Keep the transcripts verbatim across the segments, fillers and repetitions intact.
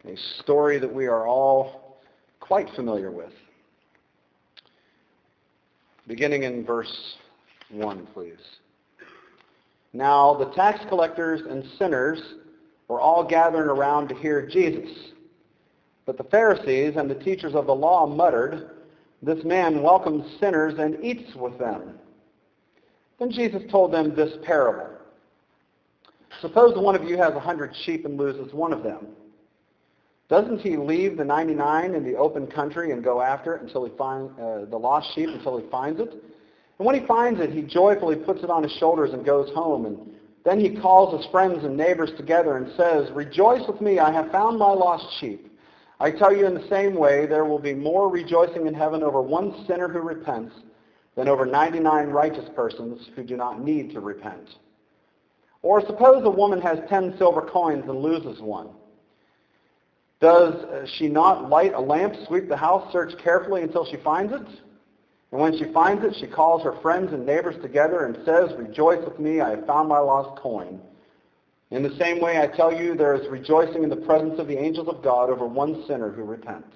a story that we are all quite familiar with. Beginning in verse one, please. Now the tax collectors and sinners were all gathering around to hear Jesus. But the Pharisees and the teachers of the law muttered, "This man welcomes sinners and eats with them." Then Jesus told them this parable. Suppose one of you has a hundred sheep and loses one of them. Doesn't he leave the ninety-nine in the open country and go after it until he finds uh, the lost sheep until he finds it? And when he finds it, he joyfully puts it on his shoulders and goes home. And then he calls his friends and neighbors together and says, "Rejoice with me, I have found my lost sheep." I tell you, in the same way, there will be more rejoicing in heaven over one sinner who repents than over ninety-nine righteous persons who do not need to repent. Or suppose a woman has ten silver coins and loses one. Does she not light a lamp, sweep the house, search carefully until she finds it? And when she finds it, she calls her friends and neighbors together and says, "Rejoice with me, I have found my lost coin." In the same way, I tell you, there is rejoicing in the presence of the angels of God over one sinner who repents.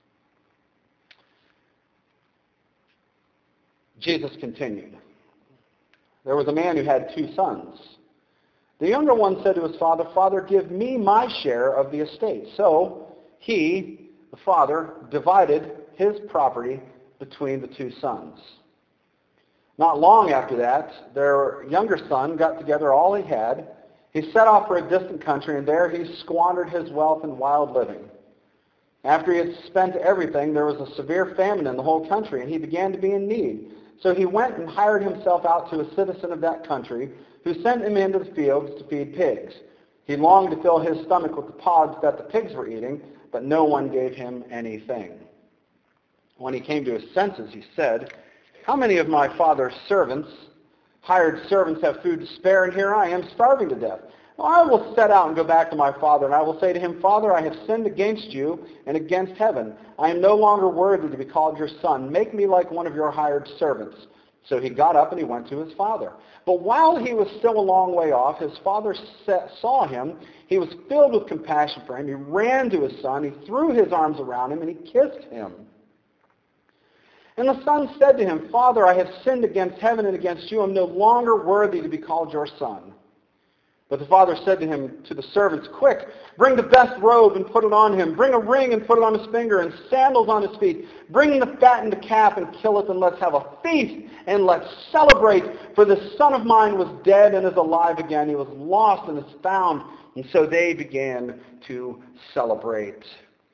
Jesus continued. There was a man who had two sons. The younger one said to his father, "Father, give me my share of the estate." So he, the father, divided his property between the two sons. Not long after that, their younger son got together all he had. He set off for a distant country, and there he squandered his wealth in wild living. After he had spent everything, there was a severe famine in the whole country, and he began to be in need. So he went and hired himself out to a citizen of that country, who sent him into the fields to feed pigs. He longed to fill his stomach with the pods that the pigs were eating, but no one gave him anything. When he came to his senses, he said, "How many of my father's servants, hired servants, have food to spare, and here I am starving to death? Well, I will set out and go back to my father, and I will say to him, 'Father, I have sinned against you and against heaven. I am no longer worthy to be called your son. Make me like one of your hired servants.' So he got up and he went to his father. But while he was still a long way off, his father saw him. He was filled with compassion for him. He ran to his son. He threw his arms around him, and he kissed him. And the son said to him, 'Father, I have sinned against heaven and against you. I am no longer worthy to be called your son.' But the father said to him, to the servants, 'Quick, bring the best robe and put it on him. Bring a ring and put it on his finger, and sandals on his feet. Bring the fattened calf and kill it, and let's have a feast, and let's celebrate. For this son of mine was dead and is alive again. He was lost and is found.' And so they began to celebrate.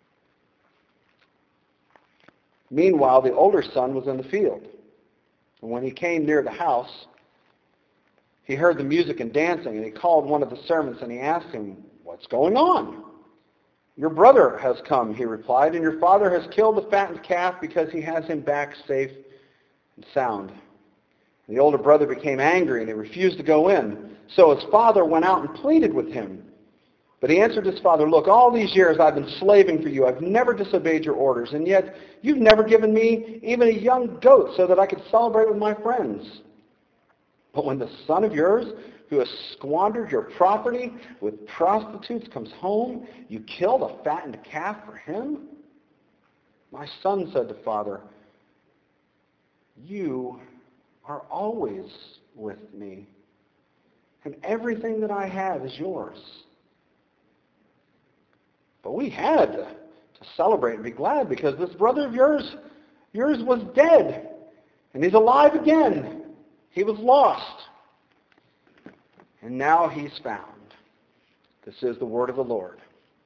Meanwhile, the older son was in the field. And when he came near the house, he heard the music and dancing, and he called one of the servants, and he asked him, 'What's going on?' 'Your brother has come,' he replied, 'and your father has killed the fattened calf because he has him back safe and sound.' And the older brother became angry, and he refused to go in. So his father went out and pleaded with him. But he answered his father, 'Look, all these years I've been slaving for you. I've never disobeyed your orders, and yet you've never given me even a young goat so that I could celebrate with my friends. But when the son of yours, who has squandered your property with prostitutes, comes home, you kill the fattened calf for him?' My son said to father, 'You are always with me, and everything that I have is yours. But we had to, to celebrate and be glad because this brother of yours, yours was dead, and he's alive again. He was lost, and now he's found.' This is the word of the Lord."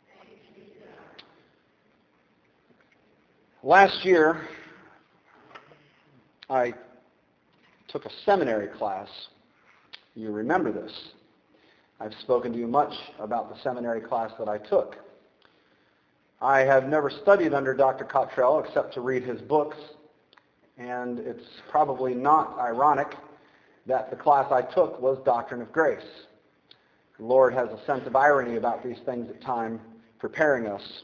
Last year, I took a seminary class. You remember this. I've spoken to you much about the seminary class that I took. I have never studied under Doctor Cottrell except to read his books, and it's probably not ironic that the class I took was Doctrine of Grace. The Lord has a sense of irony about these things at times, preparing us.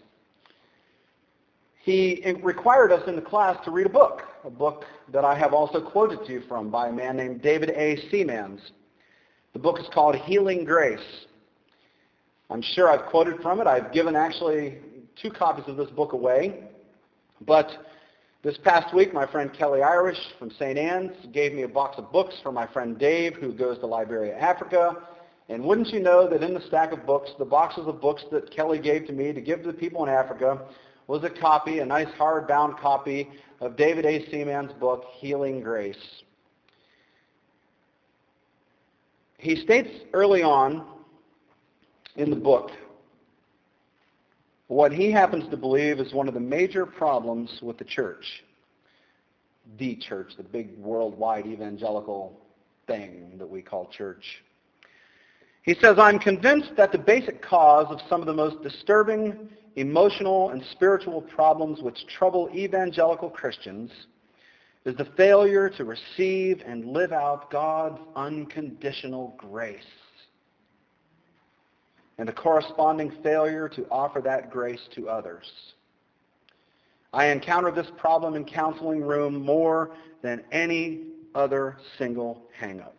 He required us in the class to read a book, a book that I have also quoted to you from by a man named David A. Seamans. The book is called Healing Grace. I'm sure I've quoted from it. I've given actually two copies of this book away. But this past week, my friend Kelly Irish from Saint Anne's gave me a box of books for my friend Dave, who goes to Liberia, Africa. And wouldn't you know that in the stack of books, the boxes of books that Kelly gave to me to give to the people in Africa, was a copy, a nice hardbound copy of David A. Seaman's book, Healing Grace. He states early on in the book what he happens to believe is one of the major problems with the church. The church, the big worldwide evangelical thing that we call church. He says, I'm convinced that the basic cause of some of the most disturbing emotional and spiritual problems which trouble evangelical Christians is the failure to receive and live out God's unconditional grace, and the corresponding failure to offer that grace to others. I encounter this problem in counseling room more than any other single hang-up.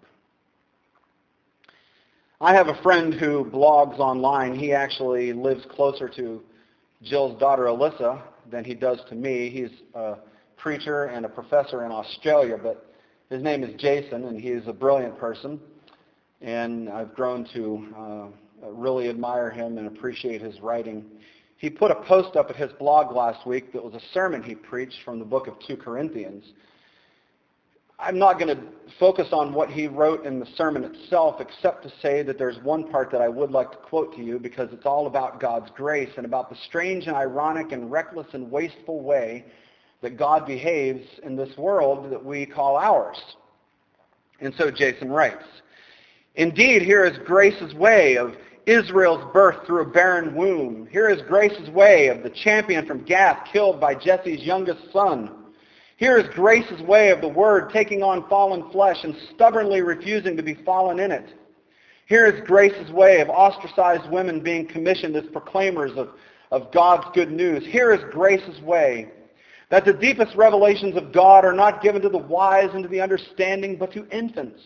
I have a friend who blogs online. He actually lives closer to Jill's daughter Alyssa than he does to me. He's a preacher and a professor in Australia, but his name is Jason, and he's a brilliant person, and I've grown to uh, really admire him and appreciate his writing. He put a post up at his blog last week that was a sermon he preached from the book of Second Corinthians. I'm not going to focus on what he wrote in the sermon itself, except to say that there's one part that I would like to quote to you, because it's all about God's grace and about the strange and ironic and reckless and wasteful way that God behaves in this world that we call ours. And so Jason writes, indeed, here is Grace's way of Israel's birth through a barren womb. Here is Grace's way of the champion from Gath killed by Jesse's youngest son. Here is Grace's way of the Word taking on fallen flesh and stubbornly refusing to be fallen in it. Here is Grace's way of ostracized women being commissioned as proclaimers of, of God's good news. Here is Grace's way that the deepest revelations of God are not given to the wise and to the understanding, but to infants.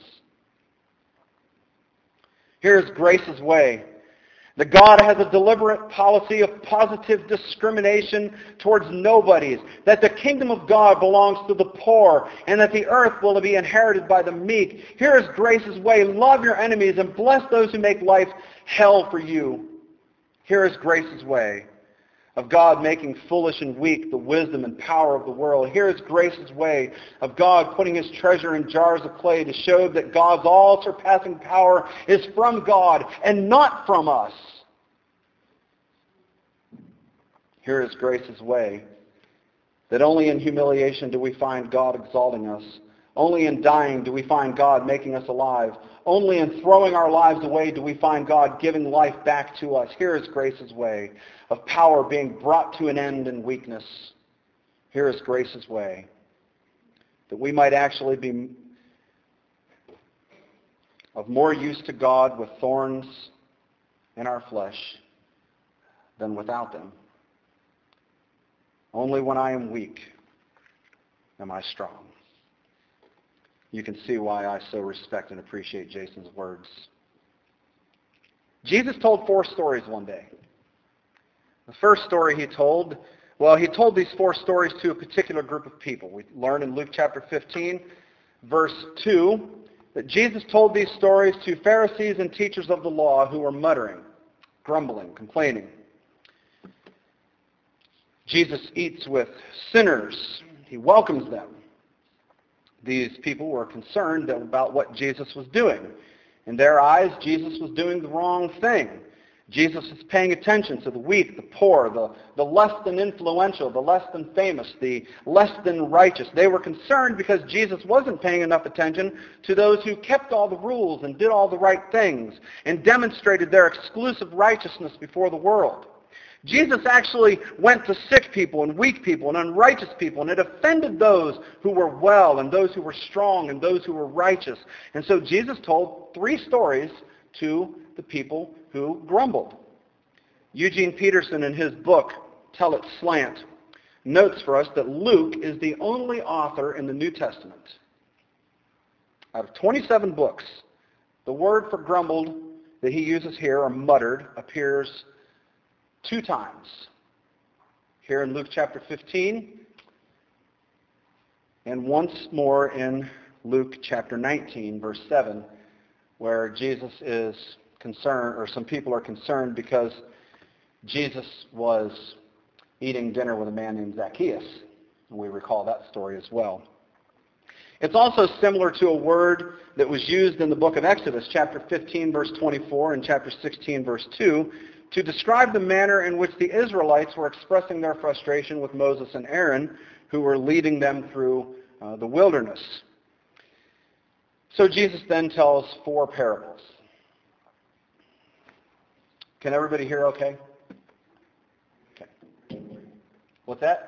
Here is Grace's way that God has a deliberate policy of positive discrimination towards nobodies, that the kingdom of God belongs to the poor, and that the earth will be inherited by the meek. Here is Grace's way, love your enemies and bless those who make life hell for you. Here is Grace's way of God making foolish and weak the wisdom and power of the world. Here is Grace's way of God putting his treasure in jars of clay to show that God's all-surpassing power is from God and not from us. Here is Grace's way that only in humiliation do we find God exalting us. Only in dying do we find God making us alive. Only in throwing our lives away do we find God giving life back to us. Here is Grace's way of power being brought to an end in weakness. Here is Grace's way that we might actually be of more use to God with thorns in our flesh than without them. Only when I am weak am I strong. You can see why I so respect and appreciate Jason's words. Jesus told four stories one day. The first story he told, well, he told these four stories to a particular group of people. We learn in Luke chapter fifteen, verse two, that Jesus told these stories to Pharisees and teachers of the law who were muttering, grumbling, complaining. Jesus eats with sinners. He welcomes them. These people were concerned about what Jesus was doing. In their eyes, Jesus was doing the wrong thing. Jesus was paying attention to the weak, the poor, the, the less than influential, the less than famous, the less than righteous. They were concerned because Jesus wasn't paying enough attention to those who kept all the rules and did all the right things and demonstrated their exclusive righteousness before the world. Jesus actually went to sick people and weak people and unrighteous people, and it offended those who were well and those who were strong and those who were righteous. And so Jesus told three stories to the people who grumbled. Eugene Peterson, in his book, Tell It Slant, notes for us that Luke is the only author in the New Testament out of twenty-seven books. The word for grumbled that he uses here, or muttered, appears two times. Here in Luke chapter fifteen, and once more in Luke chapter nineteen, verse seven, where Jesus is concerned, or some people are concerned because Jesus was eating dinner with a man named Zacchaeus. And we recall that story as well. It's also similar to a word that was used in the book of Exodus, chapter fifteen, verse twenty-four, and chapter sixteen, verse two, to describe the manner in which the Israelites were expressing their frustration with Moses and Aaron, who were leading them through uh, the wilderness. So Jesus then tells four parables. Can everybody hear okay? Okay. What's that?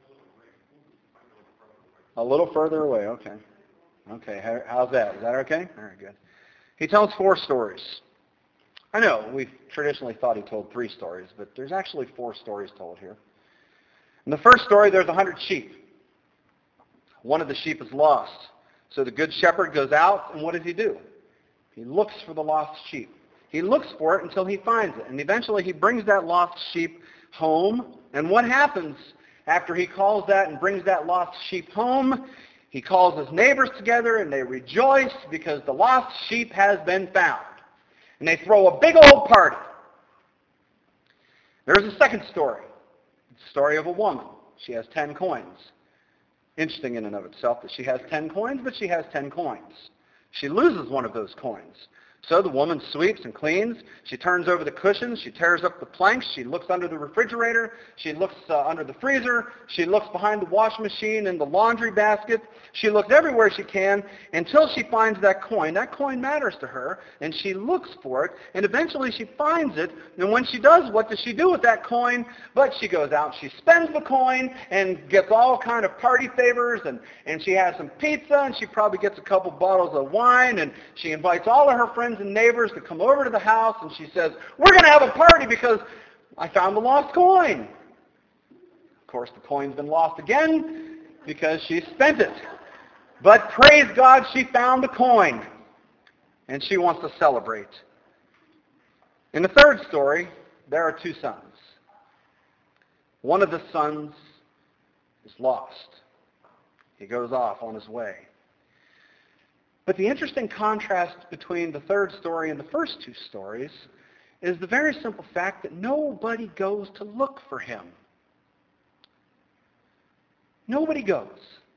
A little further away, okay. Okay, How, how's that? Is that okay? All right, good. He tells four stories. I know, we've traditionally thought he told three stories, but there's actually four stories told here. In the first story, there's a hundred sheep. One of the sheep is lost. So the good shepherd goes out, and what does he do? He looks for the lost sheep. He looks for it until he finds it, and eventually he brings that lost sheep home, and what happens after he calls that and brings that lost sheep home? He calls his neighbors together and they rejoice because the lost sheep has been found. And they throw a big old party. There's a second story. It's the story of a woman. She has ten coins. Interesting in and of itself that she has ten coins, but she has ten coins. She loses one of those coins. So the woman sweeps and cleans. She turns over the cushions. She tears up the planks. She looks under the refrigerator. She looks uh, under the freezer. She looks behind the washing machine and the laundry basket. She looks everywhere she can until she finds that coin. That coin matters to her, and she looks for it, and eventually she finds it. And when she does, what does she do with that coin? But she goes out, she spends the coin, and gets all kind of party favors, and, and she has some pizza, and she probably gets a couple bottles of wine, and she invites all of her friends and neighbors to come over to the house, and she says, we're going to have a party because I found the lost coin. Of course, the coin's been lost again because she spent it. But praise God, she found the coin, and she wants to celebrate. In the third story, there are two sons. One of the sons is lost. He goes off on his way. But the interesting contrast between the third story and the first two stories is the very simple fact that nobody goes to look for him. Nobody goes.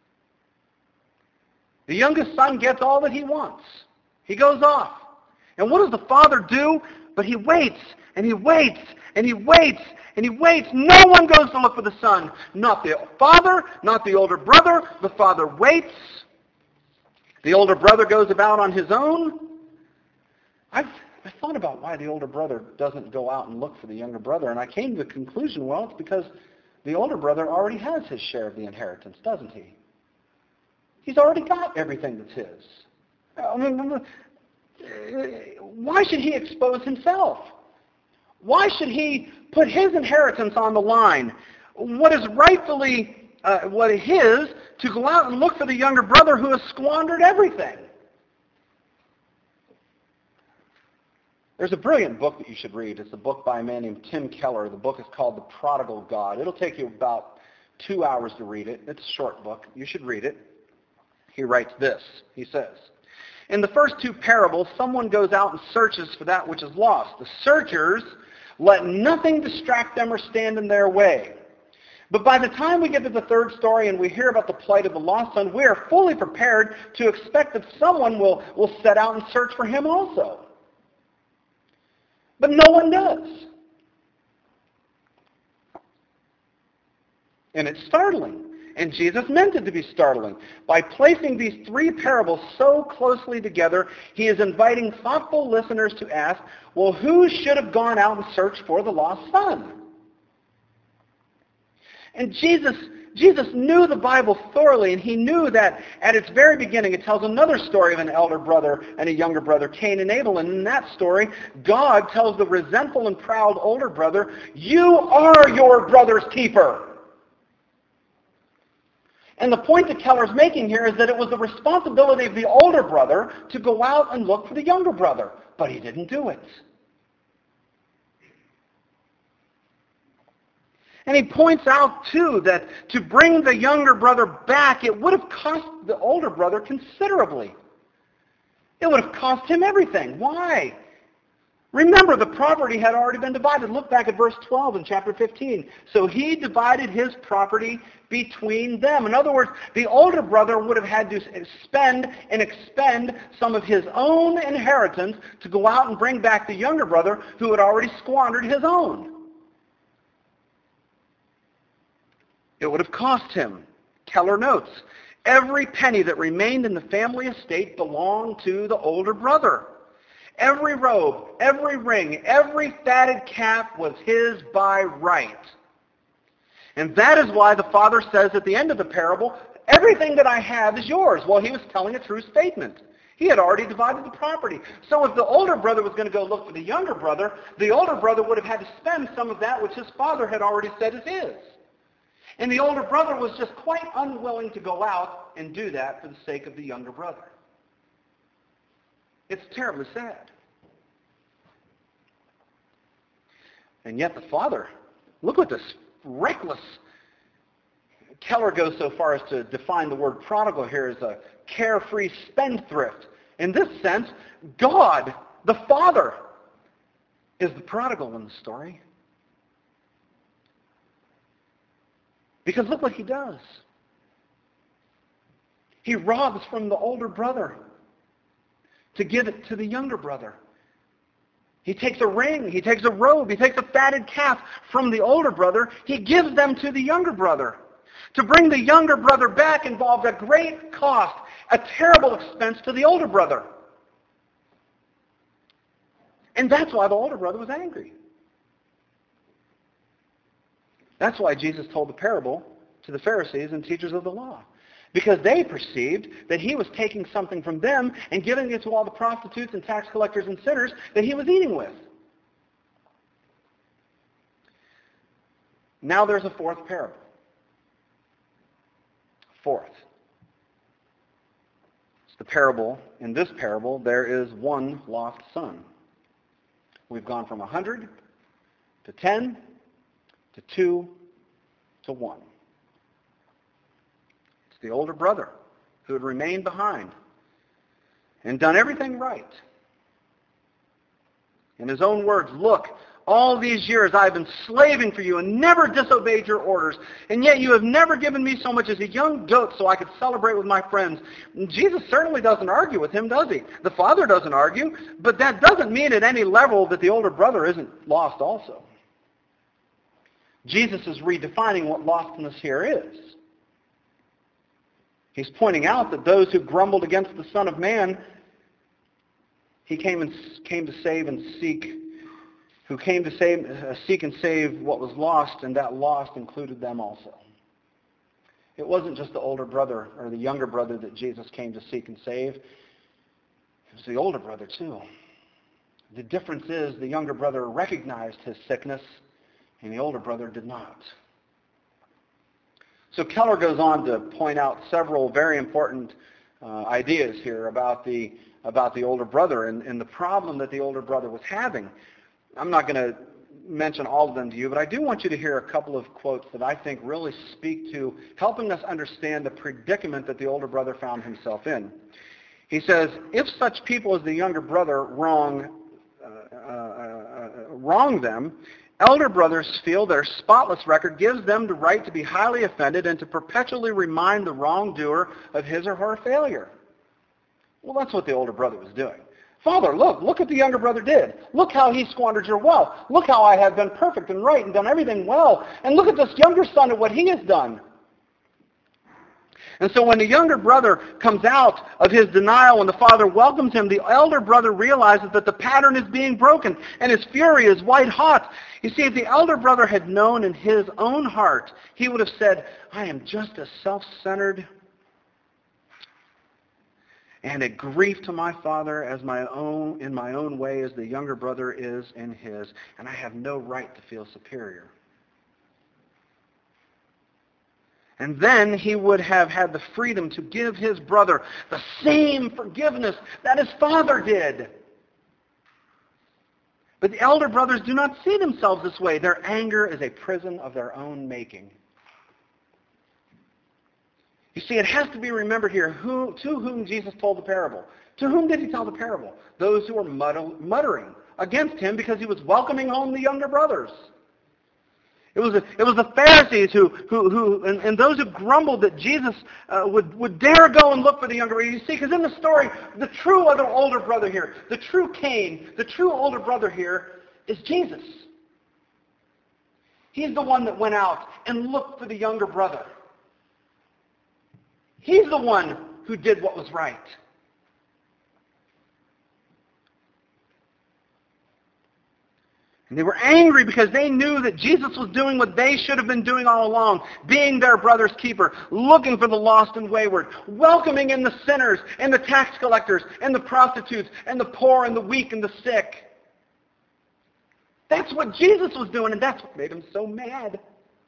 The youngest son gets all that he wants. He goes off. And what does the father do? But he waits, and he waits, and he waits, and he waits. No one goes to look for the son. Not the father, not the older brother. The father waits. The older brother goes about on his own. I've, I've thought about why the older brother doesn't go out and look for the younger brother, and I came to the conclusion, well, it's because the older brother already has his share of the inheritance, doesn't he? He's already got everything that's his. I mean, why should he expose himself? Why should he put his inheritance on the line? What is rightfully uh, what is his to go out and look for the younger brother who has squandered everything? There's a brilliant book that you should read. It's a book by a man named Tim Keller. The book is called The Prodigal God. It'll take you about two hours to read it. It's a short book. You should read it. He writes this. He says, in the first two parables, someone goes out and searches for that which is lost. The searchers let nothing distract them or stand in their way. But by the time we get to the third story and we hear about the plight of the lost son, we are fully prepared to expect that someone will, will set out and search for him also. But no one does. And it's startling. And Jesus meant it to be startling. By placing these three parables so closely together, he is inviting thoughtful listeners to ask, well, who should have gone out and searched for the lost son? And Jesus, Jesus knew the Bible thoroughly, and he knew that at its very beginning it tells another story of an elder brother and a younger brother, Cain and Abel. And in that story, God tells the resentful and proud older brother, you are your brother's keeper. And the point that Keller's making here is that it was the responsibility of the older brother to go out and look for the younger brother. But he didn't do it. And he points out, too, that to bring the younger brother back, it would have cost the older brother considerably. It would have cost him everything. Why? Remember, the property had already been divided. Look back at verse twelve in chapter fifteen. So he divided his property between them. In other words, the older brother would have had to spend and expend some of his own inheritance to go out and bring back the younger brother who had already squandered his own. It would have cost him. Keller notes, every penny that remained in the family estate belonged to the older brother. Every robe, every ring, every fatted calf was his by right. And that is why the father says at the end of the parable, everything that I have is yours. Well, he was telling a true statement. He had already divided the property. So if the older brother was going to go look for the younger brother, the older brother would have had to spend some of that which his father had already said is his. And the older brother was just quite unwilling to go out and do that for the sake of the younger brother. It's terribly sad. And yet the father, look at this reckless. Keller goes so far as to define the word prodigal here as a carefree spendthrift. In this sense, God, the Father, is the prodigal in the story. Because look what he does. He robs from the older brother to give it to the younger brother. He takes a ring, he takes a robe, he takes a fatted calf from the older brother. He gives them to the younger brother. To bring the younger brother back involved a great cost, a terrible expense to the older brother. And that's why the older brother was angry. That's why Jesus told the parable to the Pharisees and teachers of the law. Because they perceived that he was taking something from them and giving it to all the prostitutes and tax collectors and sinners that he was eating with. Now there's a fourth parable. Fourth. It's the parable. In this parable, there is one lost son. We've gone from a hundred to ten to two to one. It's the older brother who had remained behind and done everything right. In his own words, look, all these years I've been slaving for you and never disobeyed your orders, and yet you have never given me so much as a young goat so I could celebrate with my friends. And Jesus certainly doesn't argue with him, does he? The father doesn't argue, but that doesn't mean at any level that the older brother isn't lost also. Jesus is redefining what lostness here is. He's pointing out that those who grumbled against the Son of Man, he came and came to save and seek, who came to save, uh, seek and save what was lost, and that lost included them also. It wasn't just the older brother or the younger brother that Jesus came to seek and save. It was the older brother too. The difference is the younger brother recognized his sickness, and the older brother did not. So Keller goes on to point out several very important uh, ideas here about the about the older brother and, and the problem that the older brother was having. I'm not going to mention all of them to you, but I do want you to hear a couple of quotes that I think really speak to helping us understand the predicament that the older brother found himself in. He says, if such people as the younger brother wrong, uh, uh, uh, wrong them, elder brothers feel their spotless record gives them the right to be highly offended and to perpetually remind the wrongdoer of his or her failure. Well, that's what the older brother was doing. Father, look, look what the younger brother did. Look how he squandered your wealth. Look how I have been perfect and right and done everything well. And look at this younger son and what he has done. And so when the younger brother comes out of his denial and the father welcomes him, the elder brother realizes that the pattern is being broken and his fury is white hot. You see, if the elder brother had known in his own heart, he would have said, I am just as self-centered and a grief to my father as my own in my own way as the younger brother is in his, and I have no right to feel superior. And then he would have had the freedom to give his brother the same forgiveness that his father did. But the elder brothers do not see themselves this way. Their anger is a prison of their own making. You see, it has to be remembered here who, to whom Jesus told the parable. To whom did he tell the parable? Those who were muttering against him because he was welcoming home the younger brothers. It was, a, it was the Pharisees who, who, who and, and those who grumbled that Jesus uh, would, would dare go and look for the younger brother. You see, because in the story, the true other older brother here, the true Cain, the true older brother here is Jesus. He's the one that went out and looked for the younger brother. He's the one who did what was right. And they were angry because they knew that Jesus was doing what they should have been doing all along, being their brother's keeper, looking for the lost and wayward, welcoming in the sinners and the tax collectors and the prostitutes and the poor and the weak and the sick. That's what Jesus was doing, and that's what made him so mad.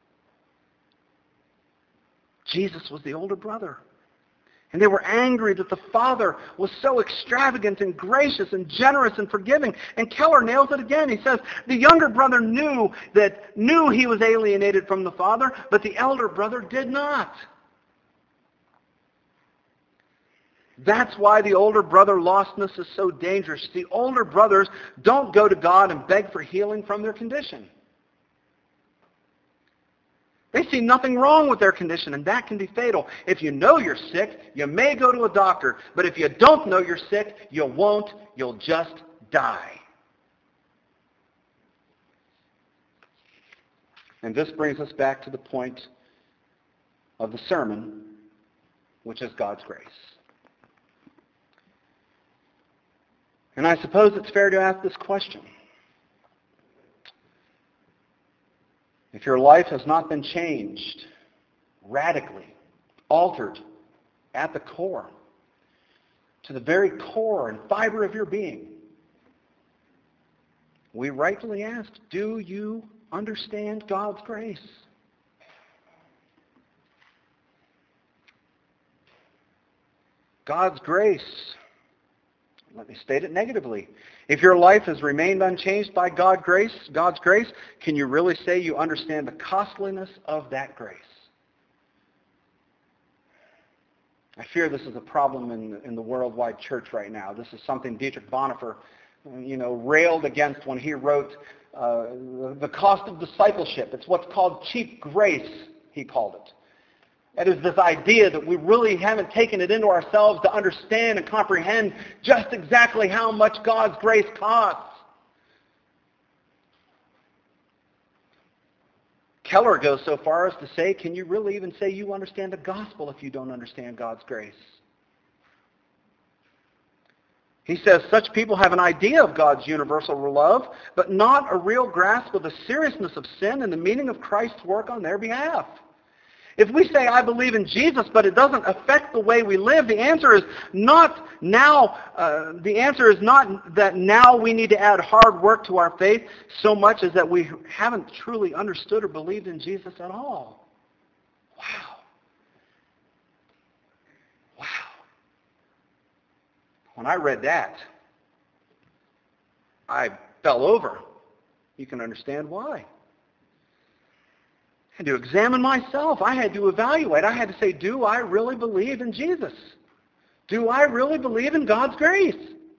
Jesus was the older brother. And they were angry that the Father was so extravagant and gracious and generous and forgiving. And Keller nails it again. He says, the younger brother knew that knew he was alienated from the Father, but the elder brother did not. That's why the older brother lostness is so dangerous. The older brothers don't go to God and beg for healing from their condition. They see nothing wrong with their condition, and that can be fatal. If you know you're sick, you may go to a doctor. But if you don't know you're sick, you won't. You'll just die. And this brings us back to the point of the sermon, which is God's grace. And I suppose it's fair to ask this question. If your life has not been changed, radically, altered, at the core, to the very core and fiber of your being, we rightfully ask, do you understand God's grace? God's grace, let me state it negatively. If your life has remained unchanged by God's grace, God's grace, can you really say you understand the costliness of that grace? I fear this is a problem in, in the worldwide church right now. This is something Dietrich Bonhoeffer, you know, railed against when he wrote uh, The Cost of Discipleship. It's what's called cheap grace, he called it. That is this idea that we really haven't taken it into ourselves to understand and comprehend just exactly how much God's grace costs. Keller goes so far as to say, can you really even say you understand the gospel if you don't understand God's grace? He says such people have an idea of God's universal love, but not a real grasp of the seriousness of sin and the meaning of Christ's work on their behalf. If we say, I believe in Jesus, but it doesn't affect the way we live, the answer is not now, uh, the answer is not that now we need to add hard work to our faith so much as that we haven't truly understood or believed in Jesus at all. Wow. Wow. When I read that, I fell over. You can understand why. I had to examine myself. I had to evaluate. I had to say, do I really believe in Jesus? Do I really believe in God's grace?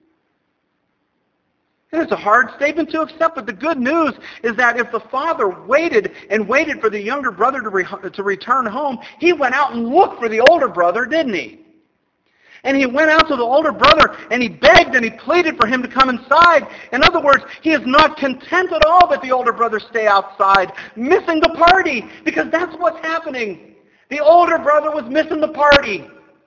And it's a hard statement to accept, but the good news is that if the father waited and waited for the younger brother to, re- to return home, he went out and looked for the older brother, didn't he? And he went out to the older brother and he begged and he pleaded for him to come inside. In other words, he is not content at all that the older brother stay outside, missing the party, because that's what's happening. The older brother was missing the party.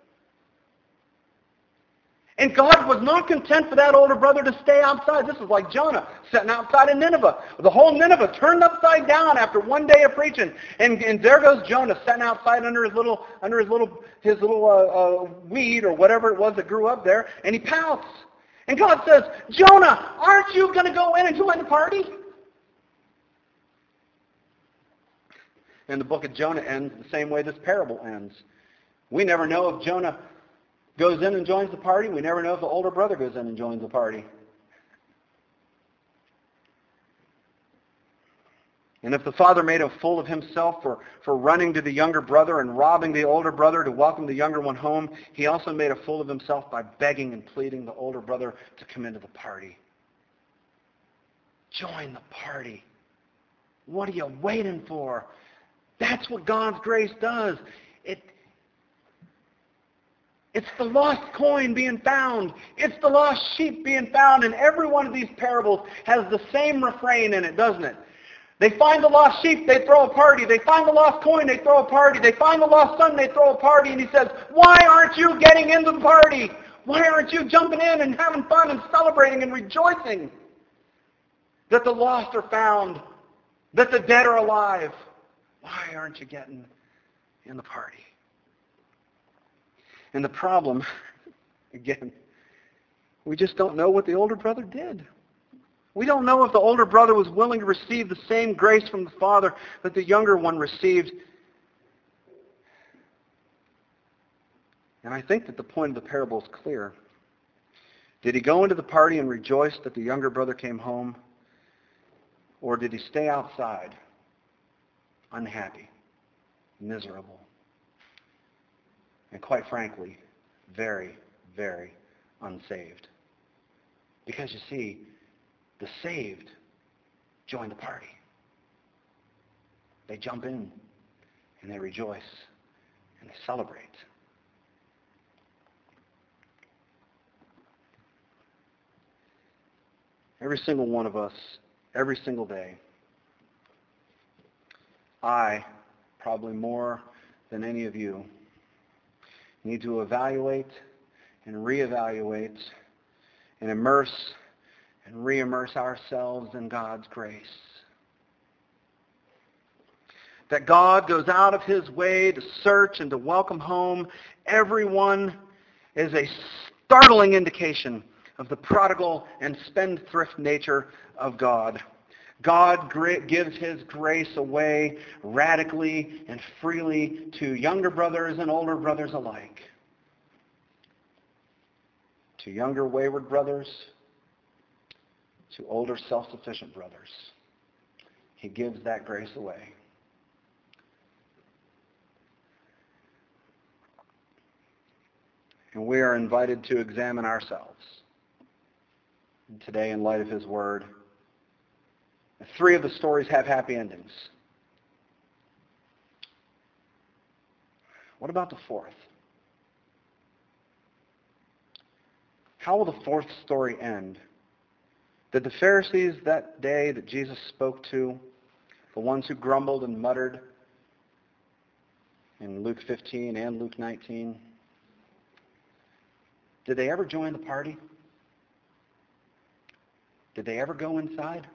And God was not content for that older brother to stay outside. This is like Jonah sitting outside of Nineveh. The whole Nineveh turned upside down after one day of preaching. And, and there goes Jonah sitting outside under his little under his little his little uh, uh, weed or whatever it was that grew up there, and he pouts. And God says, Jonah, aren't you going to go in and join the party? And the book of Jonah ends the same way this parable ends. We never know if Jonah goes in and joins the party. We never know if the older brother goes in and joins the party. And if the father made a fool of himself for, for running to the younger brother and robbing the older brother to welcome the younger one home, he also made a fool of himself by begging and pleading the older brother to come into the party. Join the party. What are you waiting for? That's what God's grace does. It, it's the lost coin being found. It's the lost sheep being found. And every one of these parables has the same refrain in it, doesn't it? They find the lost sheep, they throw a party. They find the lost coin, they throw a party. They find the lost son, they throw a party. And he says, why aren't you getting into the party? Why aren't you jumping in and having fun and celebrating and rejoicing that the lost are found, that the dead are alive? Why aren't you getting in the party? And the problem, again, we just don't know what the older brother did. We don't know if the older brother was willing to receive the same grace from the father that the younger one received. And I think that the point of the parable is clear. Did he go into the party and rejoice that the younger brother came home? Or did he stay outside, unhappy, miserable, and quite frankly, very, very unsaved? Because you see, the saved join the party. They jump in and they rejoice and they celebrate. Every single one of us, every single day, I, probably more than any of you, need to evaluate and reevaluate and immerse and re-immerse ourselves in God's grace. That God goes out of his way to search and to welcome home everyone is a startling indication of the prodigal and spendthrift nature of God. God gives his grace away radically and freely to younger brothers and older brothers alike. To younger wayward brothers, to older self-sufficient brothers. He gives that grace away. And we are invited to examine ourselves. And today, in light of his word, three of the stories have happy endings. What about the fourth? How will the fourth story end? Did the Pharisees that day that Jesus spoke to, the ones who grumbled and muttered in Luke fifteen and Luke nineteen, did they ever join the party? Did they ever go inside?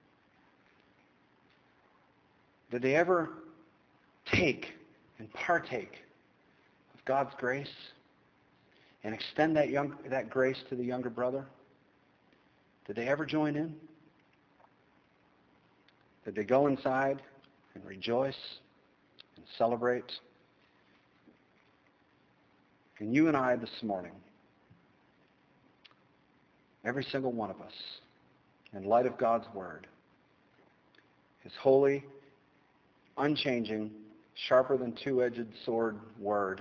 Did they ever take and partake of God's grace and extend that young, that grace to the younger brother? Did they ever join in? Did they go inside and rejoice and celebrate? And you and I this morning, every single one of us, in light of God's word, his holy, unchanging, sharper than two-edged sword word,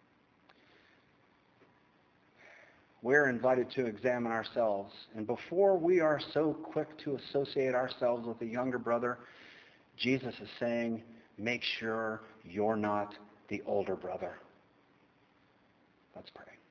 we're invited to examine ourselves. And before we are so quick to associate ourselves with a younger brother, Jesus is saying, make sure you're not the older brother. Let's pray.